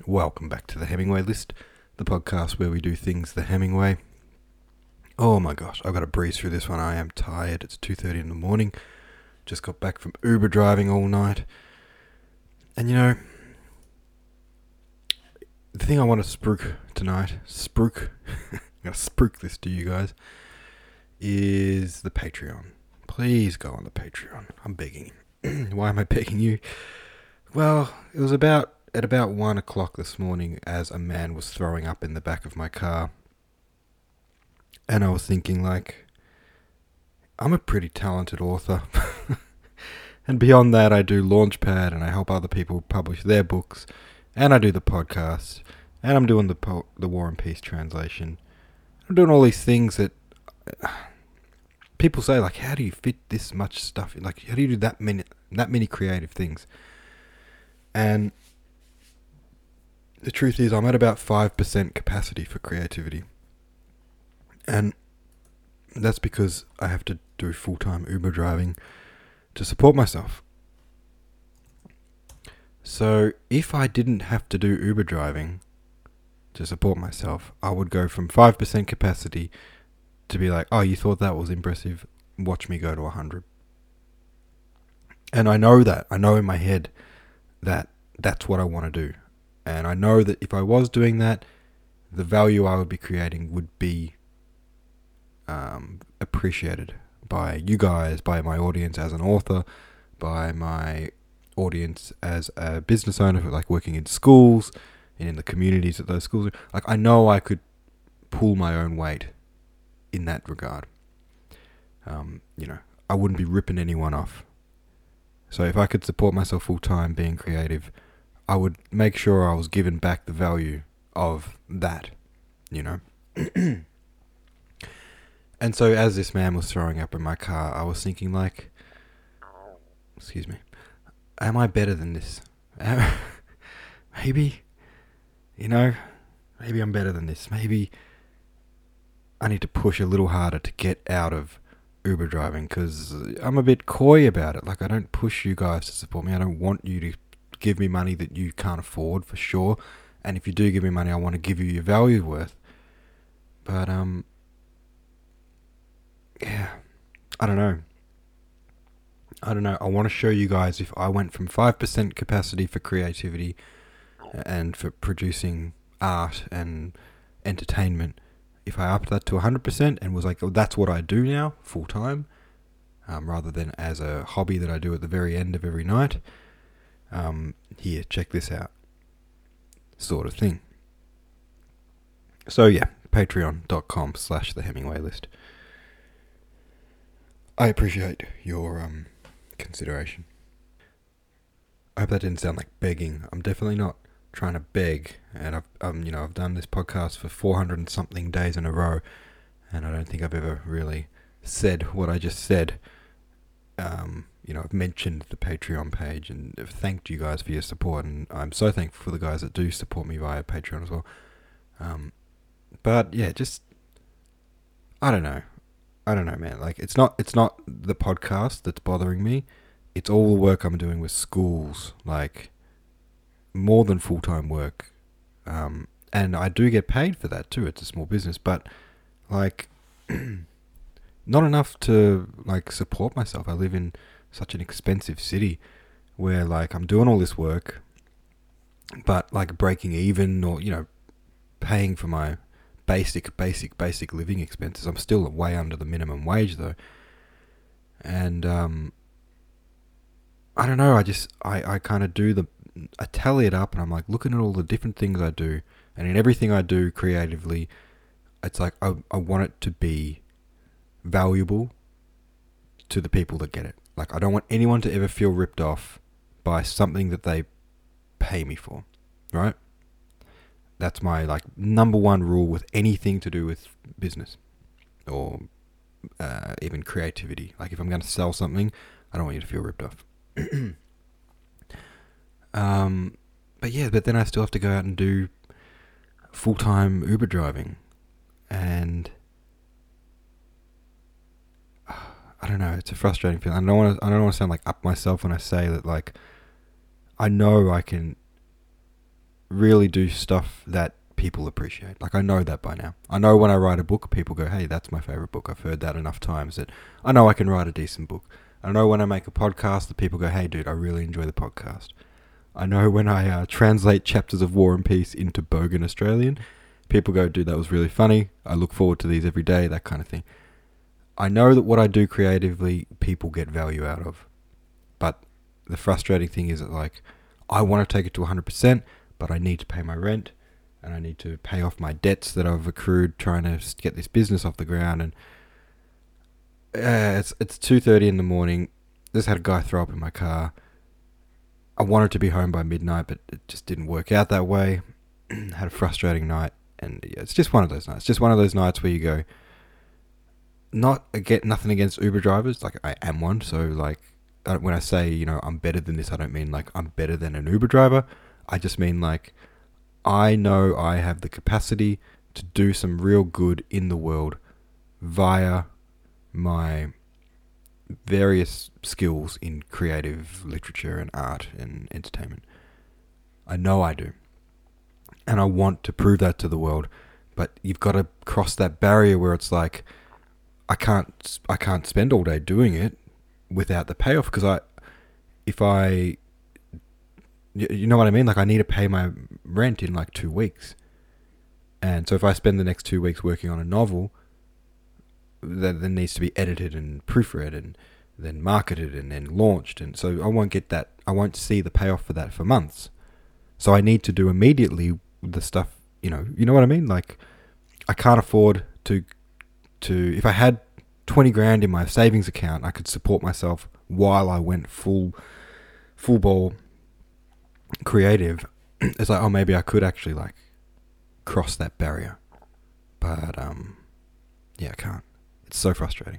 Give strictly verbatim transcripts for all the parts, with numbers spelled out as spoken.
Welcome back to the Hemingway List, the podcast where we do things the Hemingway. Oh my gosh, I've got to breeze through this one. I am tired. It's two thirty in the morning. Just got back from Uber driving all night. And you know, the thing I want to spruik tonight, spruik, I'm going to spruik this to you guys, is the Patreon. Please go on the Patreon. I'm begging you. Why am I begging you? Well, it was about at about one o'clock this morning as a man was throwing up in the back of my car. And I was thinking, like, I'm a pretty talented author. And beyond that, I do Launchpad and I help other people publish their books. And I do the podcast. And I'm doing the po- the War and Peace translation. I'm doing all these things that uh, people say, like, how do you fit this much stuff in? Like, how do you do that many that many creative things? And the truth is, I'm at about five percent capacity for creativity. And that's because I have to do full-time Uber driving to support myself. So if I didn't have to do Uber driving to support myself, I would go from five percent capacity to be like, oh, you thought that was impressive? Watch me go to one hundred. And I know that. I know in my head that that's what I want to do. And I know that if I was doing that, the value I would be creating would be um, appreciated by you guys, by my audience as an author, by my audience as a business owner, like working in schools and in the communities that those schools are. Like, I know I could pull my own weight in that regard. Um, you know, I wouldn't be ripping anyone off. So if I could support myself full time being creative, I would make sure I was given back the value of that, you know. And so as this man was throwing up in my car, I was thinking, like, excuse me, am I better than this? Maybe, you know, maybe I'm better than this. Maybe I need to push a little harder to get out of Uber driving, because I'm a bit coy about it. Like, I don't push you guys to support me. I don't want you to give me money that you can't afford, for sure. And if you do give me money, I want to give you your value worth. But, um, yeah, I don't know. I don't know. I want to show you guys if I went from five percent capacity for creativity and for producing art and entertainment, if I upped that to one hundred percent and was like, oh, that's what I do now, full time, um, rather than as a hobby that I do at the very end of every night, um, here, check this out, sort of thing. So yeah, patreon.com slash the Hemingway List. I appreciate your um, consideration. I hope that didn't sound like begging. I'm definitely not trying to beg, and I've um you know I've done this podcast for four hundred and something days in a row, and I don't think I've ever really said what I just said. Um, you know, I've mentioned the Patreon page and I've thanked you guys for your support, and I'm so thankful for the guys that do support me via Patreon as well. Um, but yeah, just I don't know. I don't know, man. Like, it's not it's not the podcast that's bothering me. It's all the work I'm doing with schools, like, more than full-time work. Um, and I do get paid for that too. It's a small business, but, like, not enough to, like, support myself. I live in such an expensive city where, like, I'm doing all this work, but, like, breaking even or, you know, paying for my basic, basic, basic living expenses. I'm still way under the minimum wage, though. And, um, I don't know, I just, I, I kind of do the, I tally it up and I'm like looking at all the different things I do. And in everything I do creatively, it's like, I, I want it to be valuable to the people that get it. Like, I don't want anyone to ever feel ripped off by something that they pay me for, right? That's my, like, number one rule with anything to do with business or uh, even creativity. Like, if I'm going to sell something, I don't want you to feel ripped off. um, but yeah, but then I still have to go out and do full-time Uber driving, and uh, I don't know. It's a frustrating feeling. I don't want to. I don't want to sound like up myself when I say that. Like, I know I can really do stuff that people appreciate. Like, I know that by now. I know when I write a book, people go, hey, that's my favourite book. I've heard that enough times that I know I can write a decent book. I know when I make a podcast that people go, hey, dude, I really enjoy the podcast. I know when I uh, translate chapters of War and Peace into Bogan Australian, people go, dude, that was really funny. I look forward to these every day, that kind of thing. I know that what I do creatively, people get value out of. But the frustrating thing is that, like, I want to take it to one hundred percent, but I need to pay my rent, and I need to pay off my debts that I've accrued trying to get this business off the ground. And uh, it's it's two thirty in the morning. Just had a guy throw up in my car. I wanted to be home by midnight, but it just didn't work out that way. Had a frustrating night, and yeah, it's just one of those nights. Just one of those nights where you go, not again, nothing against Uber drivers. Like, I am one, so like, I, when I say, you know, I'm better than this, I don't mean like I'm better than an Uber driver. I just mean like, I know I have the capacity to do some real good in the world via my various skills in creative literature and art and entertainment. I know I do. And I want to prove that to the world. But you've got to cross that barrier where it's like, I can't I can't spend all day doing it without the payoff, because I if I you know what I mean? Like, I need to pay my rent in like two weeks. And so if I spend the next two weeks working on a novel that then needs to be edited and proofread and then marketed and then launched, and so I won't get that, I won't see the payoff for that for months. So I need to do immediately the stuff, you know, you know what I mean? Like, I can't afford to, to, if I had twenty grand in my savings account, I could support myself while I went full, full ball creative. It's like, oh, maybe I could actually like cross that barrier, but um, yeah, I can't. It's so frustrating.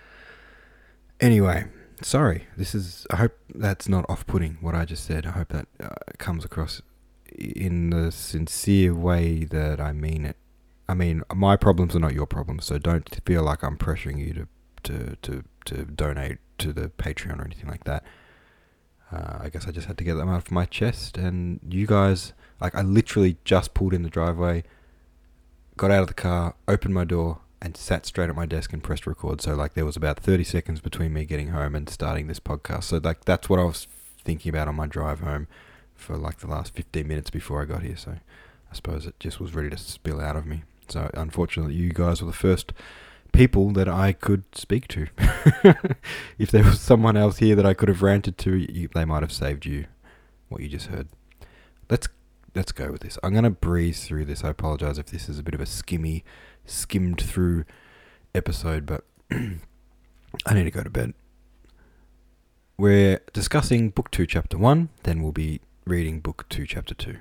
Anyway, sorry. This is. I hope that's not off-putting what I just said. I hope that uh, comes across in the sincere way that I mean it. I mean, my problems are not your problems, so don't feel like I'm pressuring you to to to, to donate to the Patreon or anything like that. Uh, I guess I just had to get them out of my chest, and you guys, like, I literally just pulled in the driveway, got out of the car, opened my door, and sat straight at my desk and pressed record. So, like, there was about thirty seconds between me getting home and starting this podcast. So, like, that's what I was thinking about on my drive home for, like, the last fifteen minutes before I got here. So, I suppose it just was ready to spill out of me. So, unfortunately, you guys were the first people that I could speak to. If there was someone else here that I could have ranted to, you, they might have saved you what you just heard. Let's let's go with this. I'm going to breeze through this. I apologize if this is a bit of a skimmy, skimmed through episode, but I need to go to bed. We're discussing Book two, Chapter one, then we'll be reading Book two, Chapter two.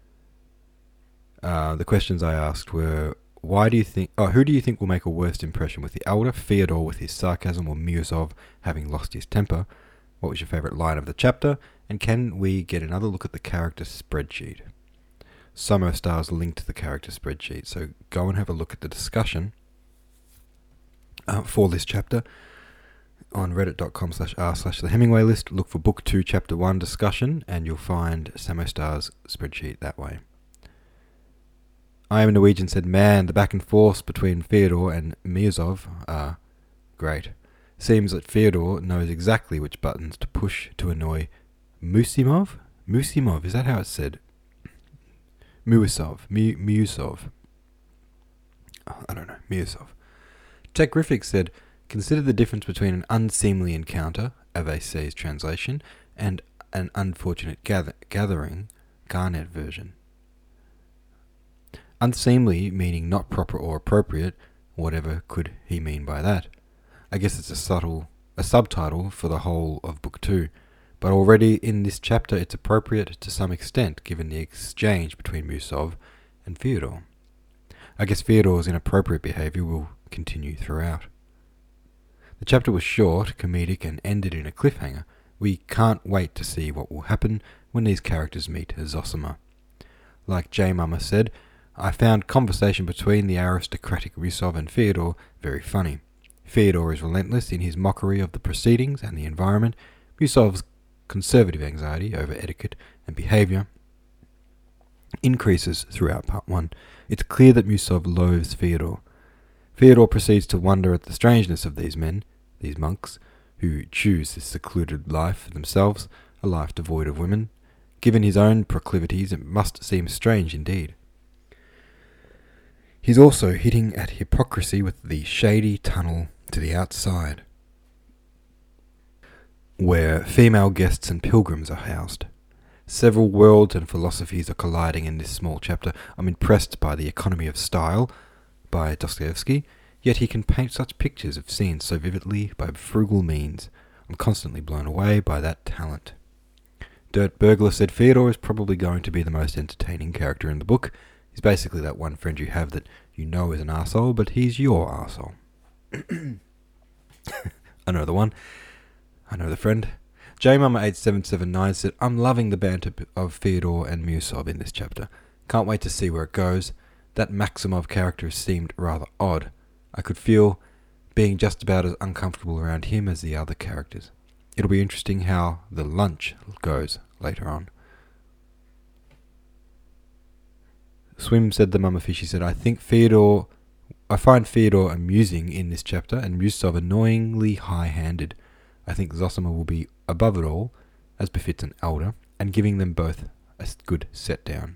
Uh, the questions I asked were, why do you think, oh, who do you think will make a worst impression with the elder, Fyodor with his sarcasm, or Miusov having lost his temper? What was your favourite line of the chapter? And can we get another look at the character spreadsheet? Samostar's linked to the character spreadsheet, so go and have a look at the discussion uh, for this chapter on reddit.com slash r slash the Hemingway list. Look for Book two, Chapter one discussion, and you'll find Samostar's spreadsheet that way. I Am Norwegian said, man, the back and forth between Fyodor and Miusov are great. Seems that Fyodor knows exactly which buttons to push to annoy Musimov? Musimov, is that how it's said? Muisov. Mu- Musov. Oh, I don't know. Musov. Tech Griffic said, consider the difference between an unseemly encounter, A V C's translation, and an unfortunate gather- gathering, Garnet version. Unseemly meaning not proper or appropriate, whatever could he mean by that? I guess it's a subtle, a subtitle for the whole of Book two, but already in this chapter it's appropriate to some extent given the exchange between Musov and Fyodor. I guess Fyodor's inappropriate behaviour will continue throughout. The chapter was short, comedic, and ended in a cliffhanger. We can't wait to see what will happen when these characters meet Zosima. Like J Mama said, I found conversation between the aristocratic Musov and Fyodor very funny. Fyodor is relentless in his mockery of the proceedings and the environment. Musov's conservative anxiety over etiquette and behaviour increases throughout part one. It's clear that Musov loathes Fyodor. Fyodor proceeds to wonder at the strangeness of these men, these monks, who choose this secluded life for themselves, a life devoid of women. Given his own proclivities, it must seem strange indeed. He's also hitting at hypocrisy with the shady tunnel to the outside, where female guests and pilgrims are housed. Several worlds and philosophies are colliding in this small chapter. I'm impressed by the economy of style by Dostoevsky, yet he can paint such pictures of scenes so vividly by frugal means. I'm constantly blown away by that talent. Dirt Burglar said Fyodor is probably going to be the most entertaining character in the book. He's basically that one friend you have that you know is an arsehole, but he's your arsehole. I know the one. I know the friend. J Mama eight seven seven nine said, I'm loving the banter of Fyodor and Musov in this chapter. Can't wait to see where it goes. That Maximov character seemed rather odd. I could feel being just about as uncomfortable around him as the other characters. It'll be interesting how the lunch goes later on. Swim said the Mama Fishy said, I think Fyodor, I find Fyodor amusing in this chapter and Musov annoyingly high-handed. I think Zosima will be above it all, as befits an elder, and giving them both a good set down.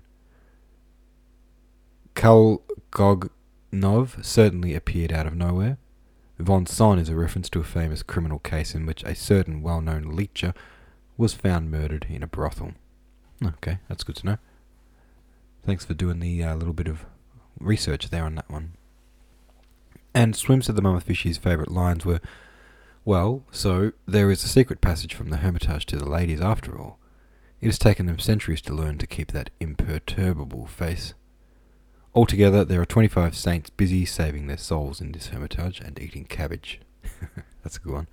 Kalgognov certainly appeared out of nowhere. Von Son is a reference to a famous criminal case in which a certain well-known leecher was found murdered in a brothel. Okay, that's good to know. Thanks for doing the uh, little bit of research there on that one. And Swim said the Mama Fishy's favourite lines were, well, so there is a secret passage from the Hermitage to the ladies after all. It has taken them centuries to learn to keep that imperturbable face. Altogether, there are twenty-five saints busy saving their souls in this Hermitage and eating cabbage. That's a good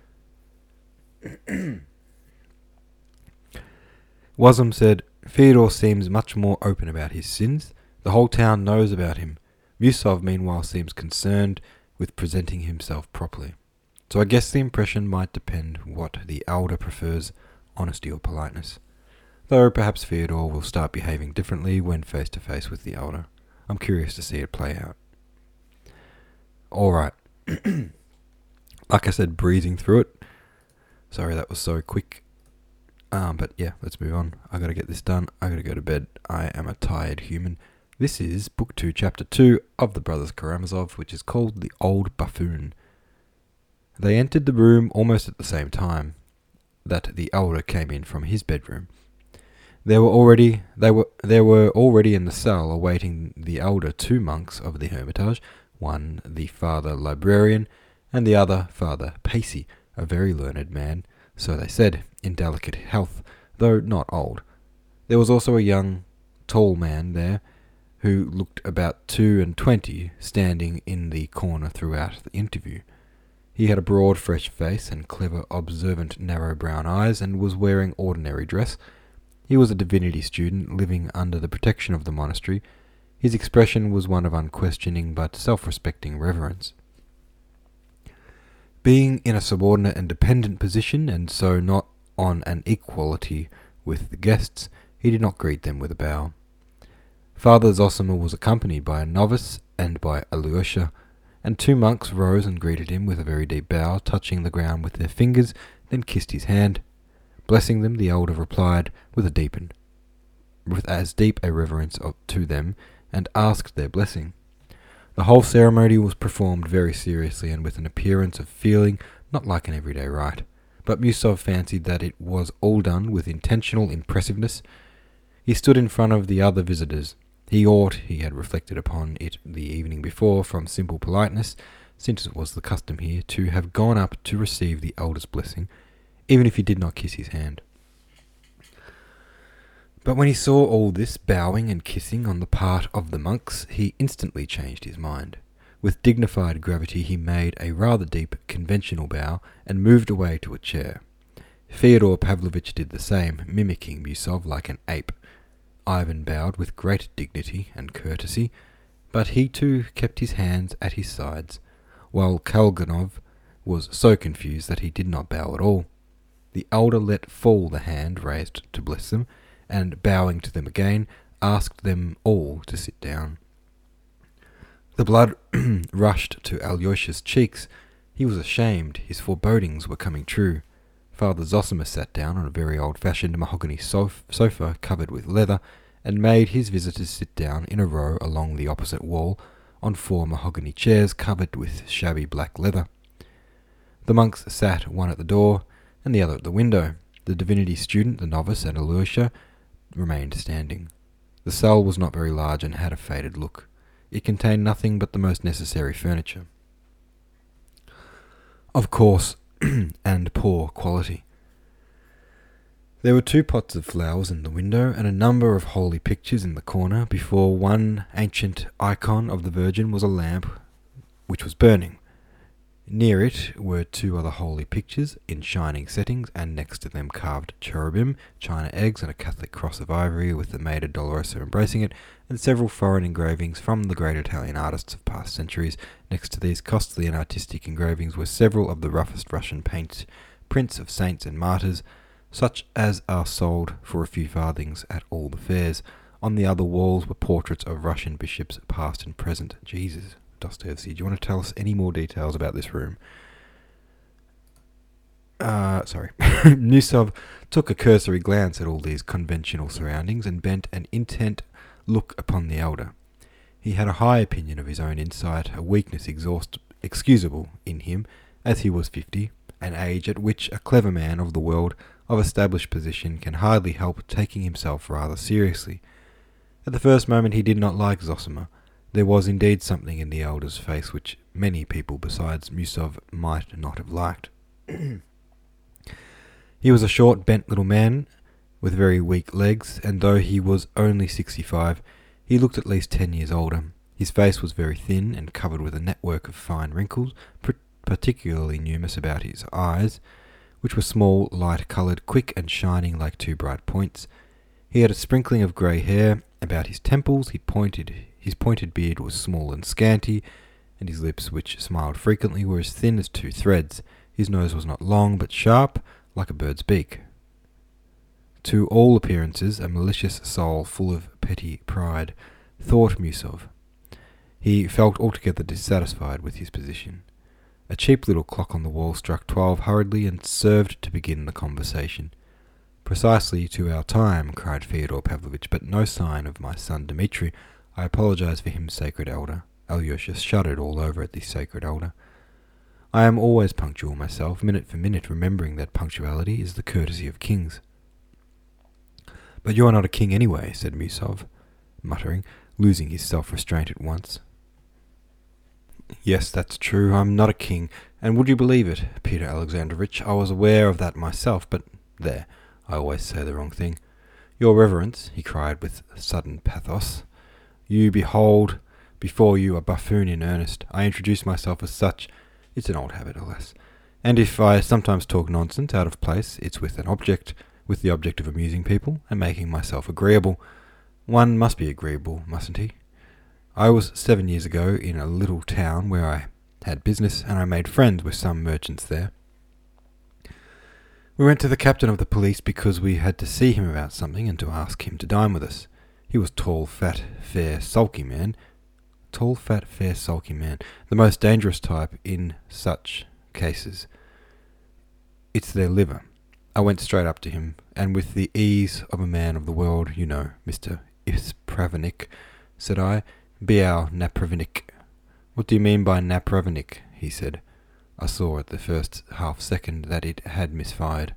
one. Wasm said, Fyodor seems much more open about his sins. The whole town knows about him. Musov, meanwhile, seems concerned with presenting himself properly. So I guess the impression might depend what the elder prefers, honesty or politeness. Though perhaps Fyodor will start behaving differently when face to face with the elder. I'm curious to see it play out. Alright. Like I said, breezing through it. Sorry that was so quick. Um, but yeah, let's move on. I gotta get this done. I gotta go to bed. I am a tired human. This is Book two, Chapter two of The Brothers Karamazov, which is called The Old Buffoon. They entered the room almost at the same time that the elder came in from his bedroom. There were already they were there were already in the cell awaiting the elder two monks of the Hermitage, one the Father Librarian, and the other Father Pacey, a very learned man, so they said, in delicate health, though not old. There was also a young, tall man there, who looked about two and twenty, standing in the corner throughout the interview. He had a broad, fresh face and clever, observant, narrow brown eyes, and was wearing ordinary dress. He was a divinity student, living under the protection of the monastery. His expression was one of unquestioning but self-respecting reverence. Being in a subordinate and dependent position, and so not on an equality with the guests, he did not greet them with a bow. Father Zosima was accompanied by a novice and by Alyosha, and two monks rose and greeted him with a very deep bow, touching the ground with their fingers, then kissed his hand. Blessing them, the elder replied with a deepened, with as deep a reverence of, to them, and asked their blessing. The whole ceremony was performed very seriously and with an appearance of feeling not like an everyday rite, but Musov fancied that it was all done with intentional impressiveness. He stood in front of the other visitors. He ought, he had reflected upon it the evening before, from simple politeness, since it was the custom here, to have gone up to receive the elder's blessing, even if he did not kiss his hand. But when he saw all this bowing and kissing on the part of the monks, he instantly changed his mind. With dignified gravity he made a rather deep, conventional bow, and moved away to a chair. Fyodor Pavlovitch did the same, mimicking Musov like an ape. Ivan bowed with great dignity and courtesy, but he too kept his hands at his sides, while Kalganov was so confused that he did not bow at all. The elder let fall the hand raised to bless them, and bowing to them again, asked them all to sit down. The blood rushed to Alyosha's cheeks. He was ashamed. His forebodings were coming true. Father Zosima sat down on a very old-fashioned mahogany sof- sofa covered with leather, and made his visitors sit down in a row along the opposite wall on four mahogany chairs covered with shabby black leather. The monks sat one at the door and the other at the window. The divinity student, the novice, and Alyosha remained standing. The cell was not very large and had a faded look. It contained nothing but the most necessary furniture. Of course, and poor quality. There were two pots of flowers in the window and a number of holy pictures in the corner. Before one ancient icon of the Virgin was a lamp which was burning. Near it were two other holy pictures in shining settings, and next to them carved cherubim, china eggs, and a Catholic cross of ivory with the Mater Dolorosa embracing it, and several foreign engravings from the great Italian artists of past centuries. Next to these costly and artistic engravings were several of the roughest Russian paint prints of saints and martyrs, such as are sold for a few farthings at all the fairs. On the other walls were portraits of Russian bishops, past and present. Jesus, Dostoevsky, do you want to tell us any more details about this room? Uh, sorry. Miusov took a cursory glance at all these conventional surroundings and bent an intent look upon the elder. He had a high opinion of his own insight, a weakness exhaust- excusable in him, as he was fifty, an age at which a clever man of the world, of established position, can hardly help taking himself rather seriously. At the first moment he did not like Zosima. There was indeed something in the elder's face which many people besides Miusov might not have liked. He was a short, bent little man with very weak legs, and though he was only sixty-five, he looked at least ten years older. His face was very thin and covered with a network of fine wrinkles, pr- particularly numerous about his eyes, which were small, light-coloured, quick and shining like two bright points. He had a sprinkling of grey hair about his temples. He pointed, his pointed beard was small and scanty, and his lips, which smiled frequently, were as thin as two threads. His nose was not long, but sharp, like a bird's beak. To all appearances, a malicious soul full of petty pride, thought Miusov. He felt altogether dissatisfied with his position. A cheap little clock on the wall struck twelve hurriedly and served to begin the conversation. "Precisely to our time," cried Fyodor Pavlovitch, "but no sign of my son Dmitri. I apologize for him, sacred elder." Alyosha shuddered all over at the sacred elder. "I am always punctual myself, minute for minute, remembering that punctuality is the courtesy of kings." "But you are not a king anyway," said Miusov, muttering, losing his self-restraint at once. "Yes, that's true. I'm not a king, and would you believe it, Peter Alexandrovitch, I was aware of that myself, but there, I always say the wrong thing. Your reverence," he cried with sudden pathos, "you behold before you a buffoon in earnest. I introduce myself as such. It's an old habit, alas. And if I sometimes talk nonsense out of place, it's with an object, with the object of amusing people and making myself agreeable. One must be agreeable, mustn't he? I was seven years ago in a little town where I had business, and I made friends with some merchants there. We went to the captain of the police because we had to see him about something and to ask him to dine with us. He was tall, fat, fair, sulky man. Tall, fat, fair, sulky man. The most dangerous type in such cases. It's their liver. I went straight up to him, and with the ease of a man of the world, you know, Mister Ispravenik, said I, Bial Napravenik. What do you mean by Napravenik? He said. I saw at the first half second that it had misfired.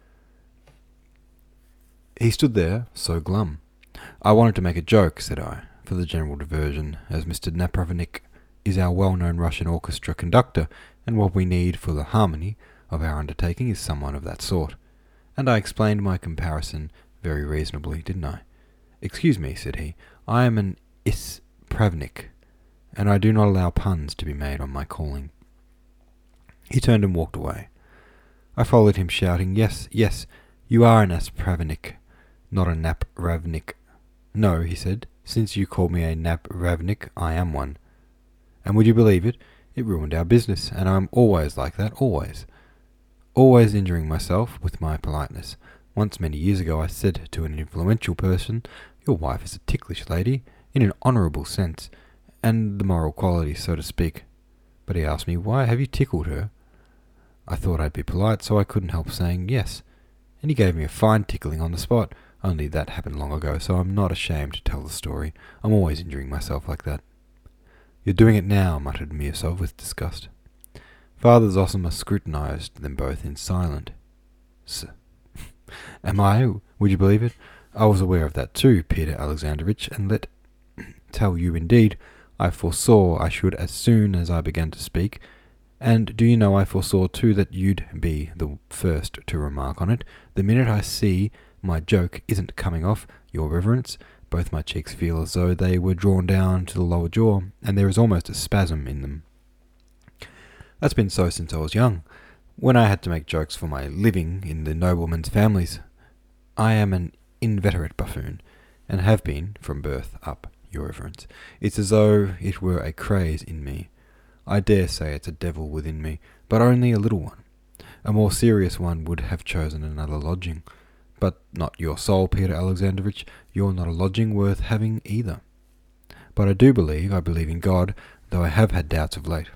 He stood there, so glum. I wanted to make a joke, said I, for the general diversion, as Mister Napravenik is our well-known Russian orchestra conductor, and what we need for the harmony of our undertaking is someone of that sort. And I explained my comparison very reasonably, didn't I? Excuse me, said he, I am an Ispravnik, and I do not allow puns to be made on my calling. He turned and walked away. I followed him, shouting, Yes, yes, you are an Ispravnik, not a Napravnik. No, he said, since you call me a Napravnik, I am one. And would you believe it? It ruined our business, and I am always like that, always. Always injuring myself with my politeness. Once, many years ago, I said to an influential person, Your wife is a ticklish lady, in an honourable sense, and the moral quality, so to speak. But he asked me, why have you tickled her? I thought I'd be polite, so I couldn't help saying yes, and he gave me a fine tickling on the spot, only that happened long ago, so I'm not ashamed to tell the story. I'm always injuring myself like that. You're doing it now, muttered Mirsov with disgust. Father Zosima scrutinized them both in silence. Am I? Would you believe it? I was aware of that too, Peter Alexandrovich, and let tell you indeed, I foresaw I should as soon as I began to speak, and do you know I foresaw too that you'd be the first to remark on it. The minute I see my joke isn't coming off, your reverence, both my cheeks feel as though they were drawn down to the lower jaw, and there is almost a spasm in them. That's been so since I was young, when I had to make jokes for my living in the noblemen's families. I am an inveterate buffoon, and have been from birth up, your reverence. It's as though it were a craze in me. I dare say it's a devil within me, but only a little one. A more serious one would have chosen another lodging. But not your soul, Peter Alexandrovich. You're not a lodging worth having either. But I do believe, I believe in God, though I have had doubts of late.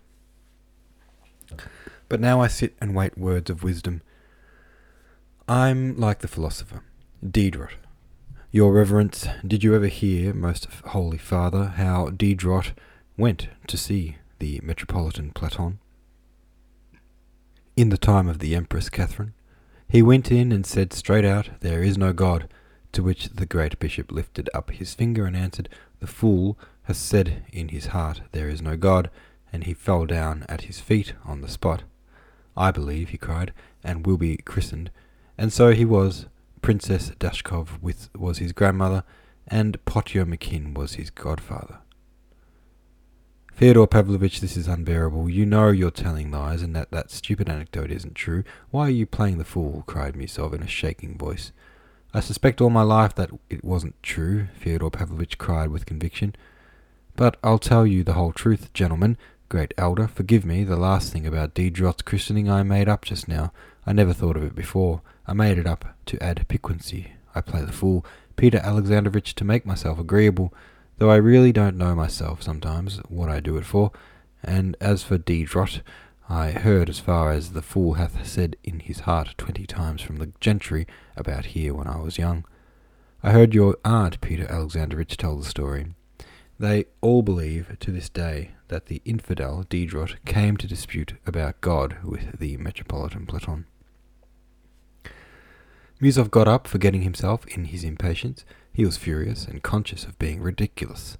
But now I sit and wait words of wisdom. I'm like the philosopher, Diderot. Your reverence, did you ever hear, most holy father, how Diderot went to see the Metropolitan Platon? In the time of the Empress Catherine, he went in and said straight out, there is no God, to which the great bishop lifted up his finger and answered, the fool has said in his heart, there is no God, and he fell down at his feet on the spot. I believe, he cried, and will be christened. And so he was. Princess Dashkov with, was his grandmother, and Potyomakin was his godfather. Fyodor Pavlovitch, this is unbearable. You know you're telling lies, and that that stupid anecdote isn't true. Why are you playing the fool? Cried Mirsov in a shaking voice. I suspect all my life that it wasn't true, Fyodor Pavlovitch cried with conviction. But I'll tell you the whole truth, gentlemen. Great elder, forgive me, the last thing about Diderot's christening I made up just now. I never thought of it before. I made it up to add piquancy. I play the fool, Peter Alexandrovich, to make myself agreeable, though I really don't know myself sometimes what I do it for. And as for Diderot, I heard as far as the fool hath said in his heart twenty times from the gentry about here when I was young. I heard your aunt, Peter Alexandrovich, tell the story. They all believe to this day that the infidel Diderot came to dispute about God with the Metropolitan Platon. Mirsov got up, forgetting himself in his impatience. He was furious and conscious of being ridiculous.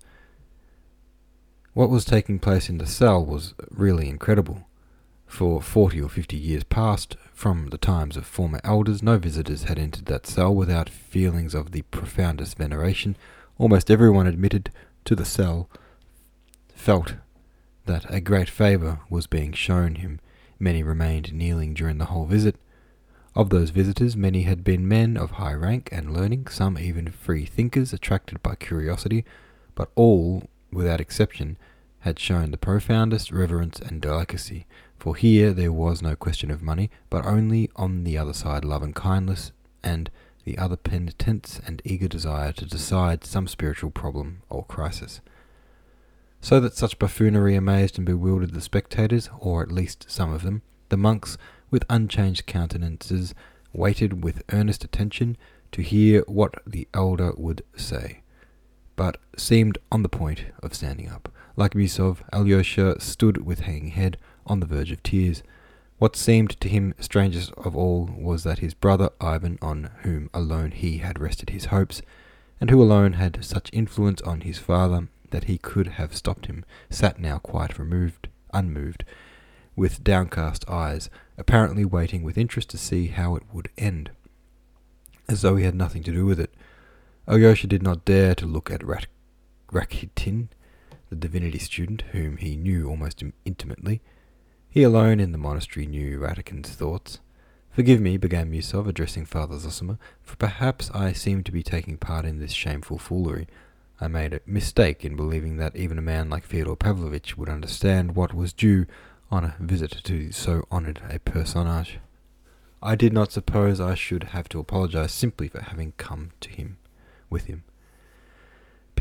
What was taking place in the cell was really incredible. For forty or fifty years past, from the times of former elders, no visitors had entered that cell without feelings of the profoundest veneration. Almost everyone admitted to the cell felt that a great favour was being shown him. Many remained kneeling during the whole visit. Of those visitors, many had been men of high rank and learning, some even free thinkers attracted by curiosity, but all, without exception, had shown the profoundest reverence and delicacy, for here there was no question of money, but only on the other side love and kindness, and the other penitence and eager desire to decide some spiritual problem or crisis. So that such buffoonery amazed and bewildered the spectators, or at least some of them. The monks, with unchanged countenances, waited with earnest attention to hear what the elder would say, but seemed on the point of standing up. Like Mirsov, Alyosha stood with hanging head, on the verge of tears. What seemed to him strangest of all was that his brother Ivan, on whom alone he had rested his hopes, and who alone had such influence on his father that he could have stopped him, sat now quite removed, unmoved, with downcast eyes, apparently waiting with interest to see how it would end, as though he had nothing to do with it. Alyosha did not dare to look at Rak- Rakitin, the divinity student, whom he knew almost intimately. He alone in the monastery knew Ratikin's thoughts. Forgive me, began Mirsov, addressing Father Zosima, for perhaps I seem to be taking part in this shameful foolery. I made a mistake in believing that even a man like Fyodor Pavlovitch would understand what was due on a visit to so honoured a personage. I did not suppose I should have to apologize simply for having come to him, with him.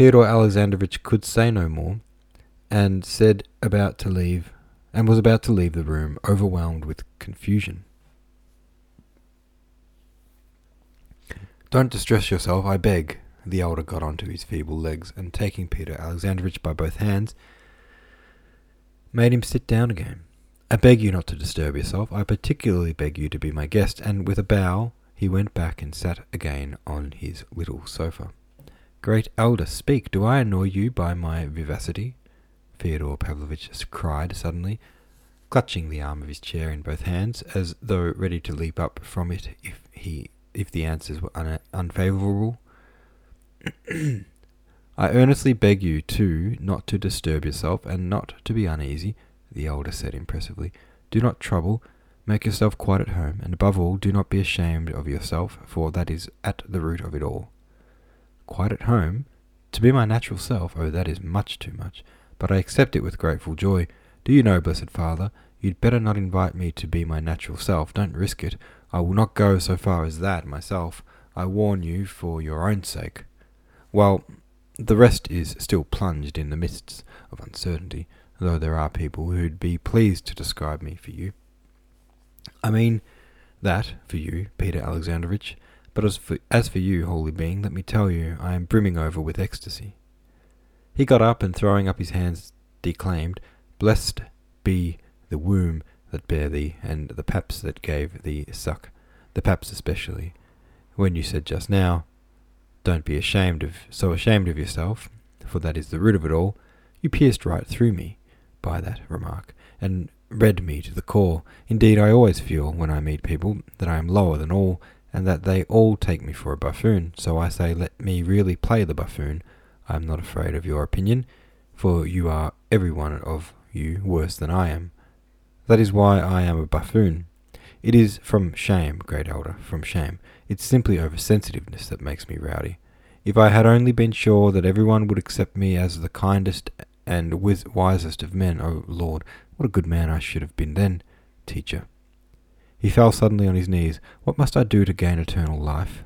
Fyodor Alexandrovich could say no more, and said about to leave, and was about to leave the room, overwhelmed with confusion. "Don't distress yourself, I beg." The elder got onto his feeble legs, and taking Peter Alexandrovich by both hands, made him sit down again. "I beg you not to disturb yourself. I particularly beg you to be my guest." And with a bow, he went back and sat again on his little sofa. "Great elder, speak. Do I annoy you by my vivacity?" Fyodor Pavlovitch cried suddenly, clutching the arm of his chair in both hands, as though ready to leap up from it if he if the answers were un- unfavourable. "I earnestly beg you, too, not to disturb yourself, and not to be uneasy," the elder said impressively. "Do not trouble. Make yourself quite at home, and above all, do not be ashamed of yourself, for that is at the root of it all." "Quite at home? To be my natural self? Oh, that is much too much. But I accept it with grateful joy. Do you know, blessed father, you'd better not invite me to be my natural self. Don't risk it. I will not go so far as that myself. I warn you for your own sake. Well, the rest is still plunged in the mists of uncertainty, though there are people who'd be pleased to describe me for you. I mean that for you, Peter Alexandrovich. But as for, as for you, holy being, let me tell you, I am brimming over with ecstasy." He got up, and throwing up his hands, declaimed, "Blessed be the womb that bare thee, and the paps that gave thee suck, the paps especially. When you said just now, 'Don't be ashamed of so ashamed of yourself, for that is the root of it all,' you pierced right through me by that remark, and read me to the core. Indeed, I always feel, when I meet people, that I am lower than all, and that they all take me for a buffoon. So I say, let me really play the buffoon. I am not afraid of your opinion, for you are every one of you worse than I am. That is why I am a buffoon. It is from shame, great elder, from shame. It's simply oversensitiveness that makes me rowdy. If I had only been sure that everyone would accept me as the kindest and wiz- wisest of men, oh Lord, what a good man I should have been then, teacher." He fell suddenly on his knees. "What must I do to gain eternal life?"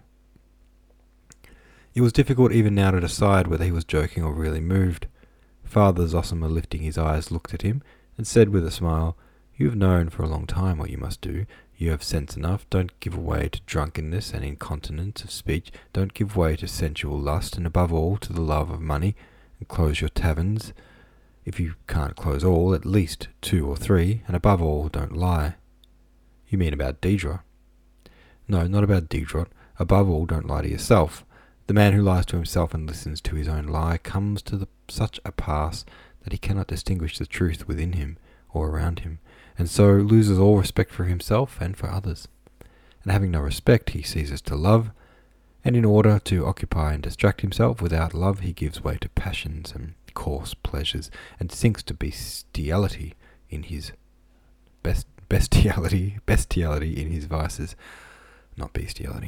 It was difficult even now to decide whether he was joking or really moved. Father Zosima, lifting his eyes, looked at him, and said with a smile, "You have known for a long time what you must do. You have sense enough. Don't give way to drunkenness and incontinence of speech. Don't give way to sensual lust, and above all to the love of money. And close your taverns. If you can't close all, at least two or three, and above all, don't lie." "You mean about Diderot?" "No, not about Diderot. Above all, don't lie to yourself. The man who lies to himself and listens to his own lie comes to the, such a pass that he cannot distinguish the truth within him or around him, and so loses all respect for himself and for others. And having no respect, he ceases to love, and in order to occupy and distract himself without love, he gives way to passions and coarse pleasures, and sinks to bestiality in his best bestiality bestiality in his vices, not bestiality."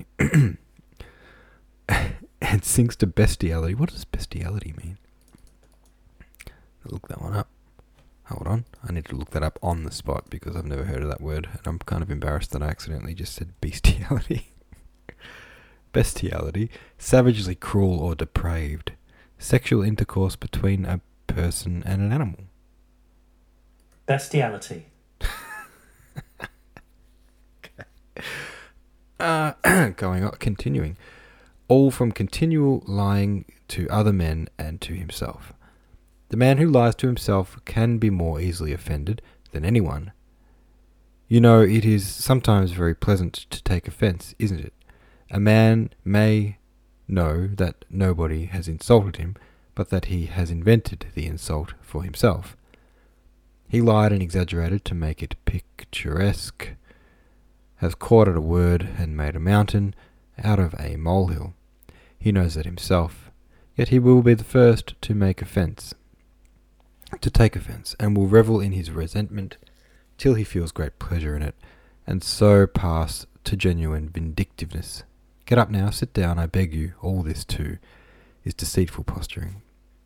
And sinks to bestiality. What does bestiality mean? I'll look that one up. Hold on. I need to look that up on the spot because I've never heard of that word, and I'm kind of embarrassed that I accidentally just said bestiality. Bestiality. Savagely cruel or depraved. Sexual intercourse between a person and an animal. Bestiality. Okay. Uh, going on, continuing. All from continual lying to other men and to himself. The man who lies to himself can be more easily offended than anyone. You know, it is sometimes very pleasant to take offence, isn't it? A man may know that nobody has insulted him, but that he has invented the insult for himself. He lied and exaggerated to make it picturesque, has caught at a word and made a mountain out of a molehill. He knows that himself, yet he will be the first to make offence, to take offence, and will revel in his resentment till he feels great pleasure in it, and so pass to genuine vindictiveness. Get up now, sit down, I beg you. All this, too, is deceitful posturing.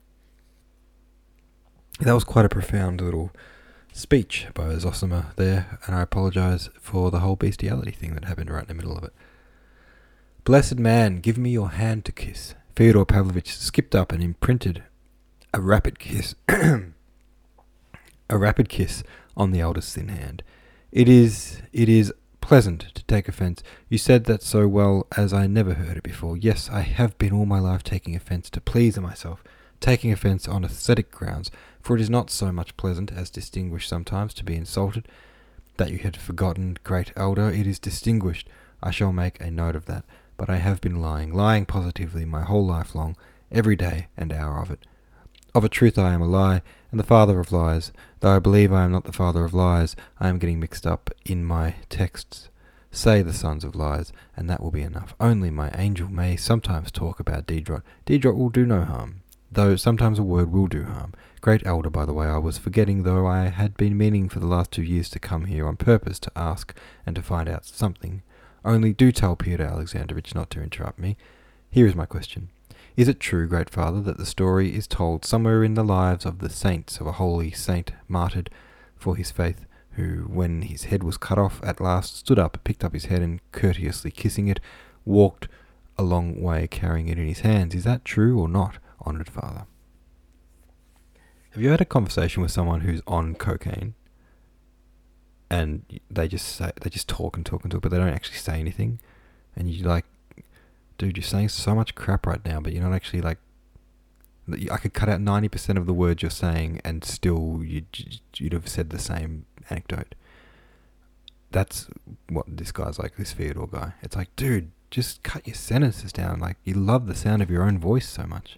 That was quite a profound little speech by Zosima there, and I apologise for the whole bestiality thing that happened right in the middle of it. "Blessed man, give me your hand to kiss," Fyodor Pavlovitch skipped up and imprinted a rapid kiss, a rapid kiss on the elder's thin hand. It is, it is pleasant to take offence. You said that so well as I never heard it before. Yes, I have been all my life taking offence to please myself, taking offence on aesthetic grounds, for it is not so much pleasant as distinguished sometimes to be insulted. That you had forgotten, great elder, it is distinguished. I shall make a note of that. But I have been lying, lying positively my whole life long, every day and hour of it. Of a truth I am a lie, and the father of lies. Though I believe I am not the father of lies, I am getting mixed up in my texts. Say the sons of lies, and that will be enough. Only my angel may sometimes talk about Diderot. Diderot will do no harm, though sometimes a word will do harm. Great elder, by the way, I was forgetting, though I had been meaning for the last two years to come here on purpose to ask and to find out something. Only do tell Pyotr Alexandrovich not to interrupt me. Here is my question. Is it true, great father, that the story is told somewhere in the lives of the saints of a holy saint martyred for his faith, who, when his head was cut off, at last stood up, picked up his head, and courteously kissing it, walked a long way carrying it in his hands? Is that true or not, honoured father? Have you had a conversation with someone who's on cocaine? And they just say, they just talk and talk and talk, but they don't actually say anything. And you're like, dude, you're saying so much crap right now, but you're not actually like. I could cut out ninety percent of the words you're saying, and still you'd, you'd have said the same anecdote. That's what this guy's like, this Fyodor guy. It's like, dude, just cut your sentences down. Like, you love the sound of your own voice so much.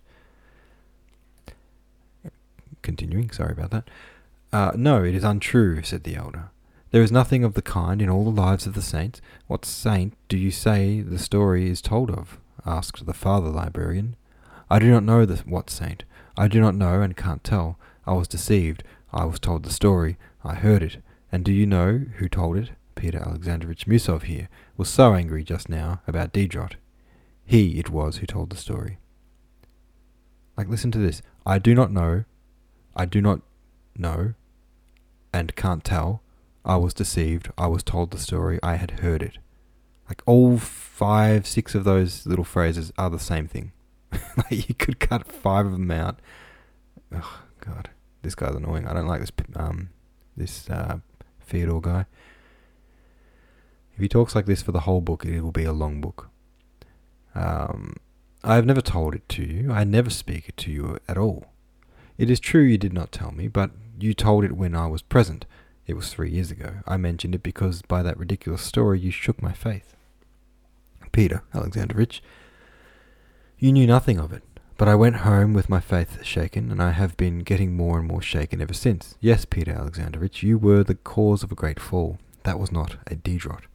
Continuing, sorry about that. Uh, no, it is untrue, said the elder. There is nothing of the kind in all the lives of the saints. What saint do you say the story is told of? Asked the father librarian. I do not know the, what saint. I do not know and can't tell. I was deceived. I was told the story. I heard it. And do you know who told it? Peter Alexandrovich Musov here was so angry just now about Diderot. He it was who told the story. Like, listen to this. I do not know. I do not know and can't tell. I was deceived. I was told the story. I had heard it. Like, all five, six of those little phrases are the same thing. Like, you could cut five of them out. Oh, God. This guy's annoying. I don't like this um, this uh, Fyodor guy. If he talks like this for the whole book, it will be a long book. Um, I have never told it to you. I never speak it to you at all. It is true you did not tell me, but you told it when I was present. It was three years ago. I mentioned it because by that ridiculous story you shook my faith. Peter Alexandrovich, you knew nothing of it, but I went home with my faith shaken, and I have been getting more and more shaken ever since. Yes, Peter Alexandrovich, you were the cause of a great fall. That was not a Diderot.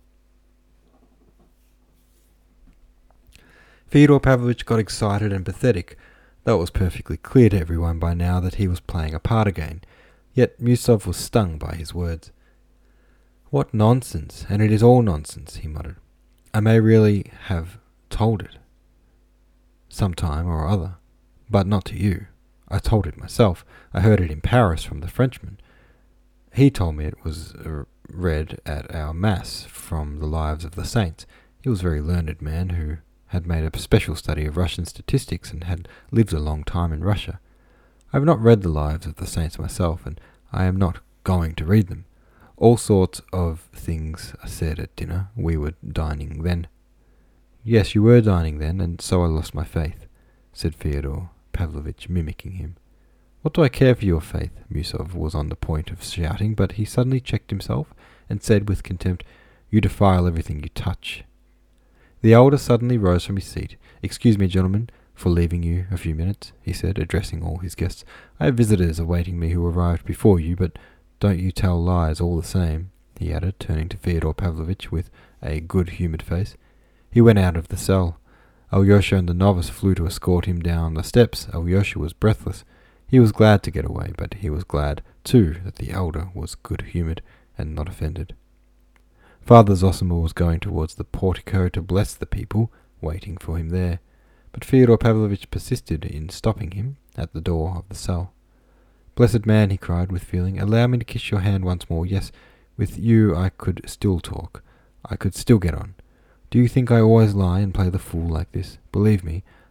Fyodor Pavlovitch got excited and pathetic, though it was perfectly clear to everyone by now that he was playing a part again. Yet Musov was stung by his words. What nonsense, and it is all nonsense, he muttered. I may really have told it, some time or other, but not to you. I told it myself. I heard it in Paris from the Frenchman. He told me it was uh, read at our Mass from the Lives of the Saints. He was a very learned man who had made a special study of Russian statistics and had lived a long time in Russia. I have not read the Lives of the Saints myself, and I am not going to read them. All sorts of things are said at dinner. We were dining then. Yes, you were dining then, and so I lost my faith, said Fyodor Pavlovitch, mimicking him. What do I care for your faith? Musov was on the point of shouting, but he suddenly checked himself and said with contempt, You defile everything you touch. The elder suddenly rose from his seat. Excuse me, gentlemen, for leaving you a few minutes, he said, addressing all his guests. I have visitors awaiting me who arrived before you, but don't you tell lies all the same, he added, turning to Fyodor Pavlovitch with a good-humoured face. He went out of the cell. Alyosha and the novice flew to escort him down the steps. Alyosha was breathless. He was glad to get away, but he was glad, too, that the elder was good-humoured and not offended. Father Zosimir was going towards the portico to bless the people, waiting for him there. But Fyodor Pavlovitch persisted in stopping him at the door of the cell. Blessed man, he cried with feeling, allow me to kiss your hand once more. Yes, with you I could still talk. I could still get on. Do you think I always lie and play the fool like this? Believe me,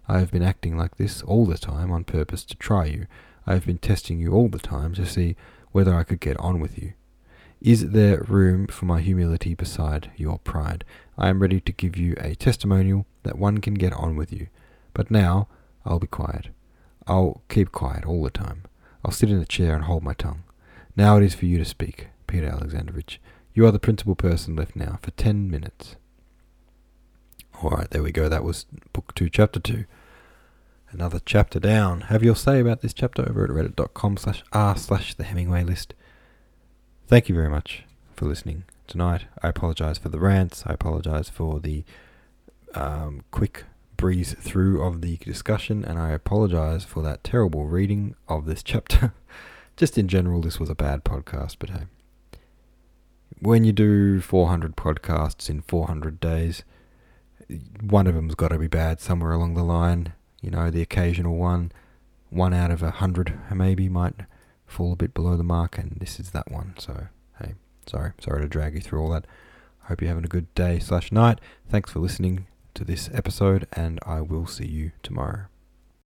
I have been acting like this all the time on purpose to try you. I have been testing you all the time to see whether I could get on with you. Is there room for my humility beside your pride? I am ready to give you a testimonial that one can get on with you. But now, I'll be quiet. I'll keep quiet all the time. I'll sit in a chair and hold my tongue. Now it is for you to speak, Peter Alexandrovich. You are the principal person left now for ten minutes. Alright, there we go. That was book two, chapter two. Another chapter down. Have your say about this chapter over at reddit.com slash r slash the Hemingway list. Thank you very much for listening tonight. I apologize for the rants. I apologize for the um, quick breeze through of the discussion, and I apologize for that terrible reading of this chapter. Just in general, this was a bad podcast, but hey. When you do four hundred podcasts in four hundred days, one of them's got to be bad somewhere along the line. You know, the occasional one, one out of a hundred maybe might fall a bit below the mark, and this is that one. So, hey, sorry. Sorry to drag you through all that. I hope you're having a good day slash night. Thanks for listening to this episode, and I will see you tomorrow.